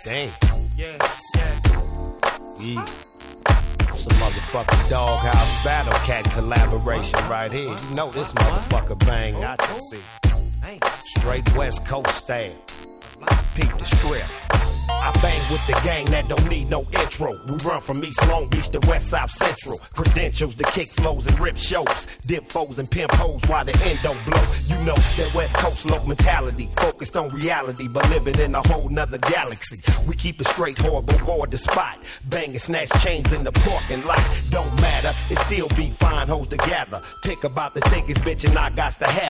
Damn. Yeah. Yeah. Some motherfucking Doghouse Battle Cat collaboration right here. You know this motherfucker bang out your beat. Straight West Coast style. Peep the script. I bang with the gang that don't need no intro. We run from East Long Beach to West South Central. Credentials to kick flows and rip shows. Dip foes and pimp hoes while the end don't blow. You know that West Coast low mentality. Focused on reality, but living in a whole nother galaxy. We keep it straight, horrible, guard the spot. Bang and snatch chains in the parking lot. Don't matter, it still be fine hoes to gather. Pick about the thickest bitch and I got to have